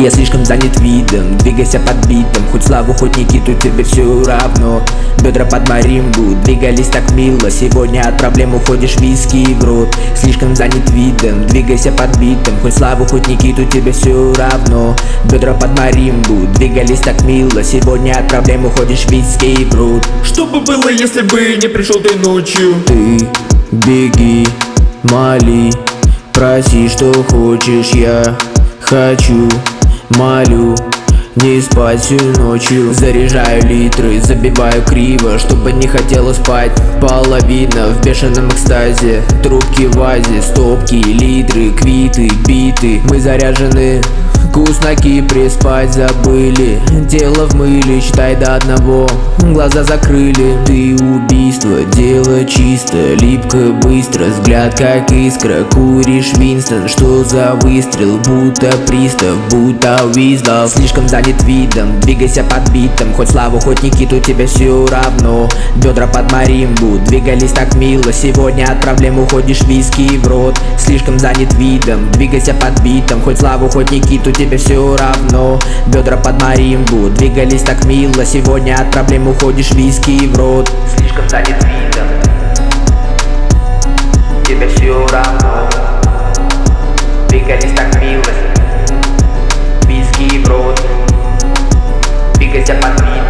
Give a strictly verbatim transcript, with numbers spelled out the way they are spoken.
Я слишком занят видом, двигайся под битом. Хоть славу, хоть Никиту, тебе все равно. Бедра под маримбу двигались так мило. Сегодня от проблем уходишь виски в рот. Слишком занят видом, двигайся под битом. Хоть славу, хоть Никиту, тебе все равно. Бедра под маримбу двигались так мило. Сегодня от проблем уходишь виски в рот. Что бы было, если бы не пришел ты ночью? Ты беги, моли, проси, что хочешь, я хочу, молю. Не спать всю ночью, заряжаю литры, забиваю криво, чтобы не хотела спать. Половина в бешеном экстазе, трубки в вазе, стопки, литры, квиты, биты. Мы заряжены, вкусноки приспать забыли. Дело в мыле, считай до одного, глаза закрыли. Ты убийство, дело чисто, липко быстро, взгляд как искра. Куришь Винстон, что за выстрел, будто пристав, будто Уиздал. Слишком занят видом, двигайся под битом. Хоть славу, хоть Никиту, тебе все равно. Бедра под маримбу двигались так мило. Сегодня от проблем уходишь виски в рот. Слишком занят видом, двигайся под битом. Хоть славу, хоть Никиту, тебе все равно. Бедра под маримбу двигались так мило. Сегодня от проблем уходишь виски в рот. Слишком занят видом, тебе все равно. Двигались так мило. Виски в рот. Двигайся под битом.